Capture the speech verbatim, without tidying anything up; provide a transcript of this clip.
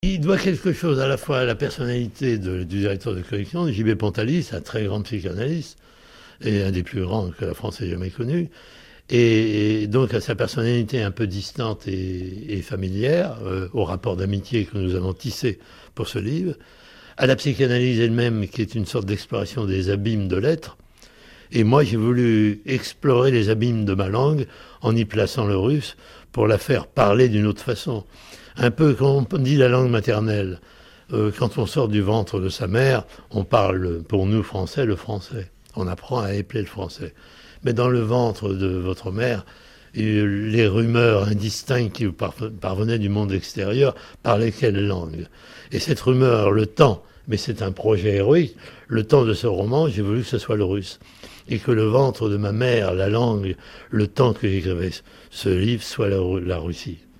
Il doit quelque chose à la fois à la personnalité de- du directeur de collection, J B Pontalis, un très grand psychanalyste, et un des plus grands que la France ait jamais connu, et, et donc à sa personnalité un peu distante et, et familière, euh, au rapport d'amitié que nous avons tissé pour ce livre, à la psychanalyse elle-même, qui est une sorte d'exploration des abîmes de l'être. Et moi, j'ai voulu explorer les abîmes de ma langue en y plaçant le russe pour la faire parler d'une autre façon. Un peu comme on dit la langue maternelle. Euh, quand on sort du ventre de sa mère, on parle, pour nous français, le français. On apprend à épeler le français. Mais dans le ventre de votre mère, les rumeurs indistinctes qui vous parvenaient du monde extérieur parlaient quelle langue? Et cette rumeur, le temps, mais c'est un projet héroïque, le temps de ce roman, j'ai voulu que ce soit le russe. Et que le ventre de ma mère, la langue, le temps que j'écrivais ce livre, soit la, la Russie.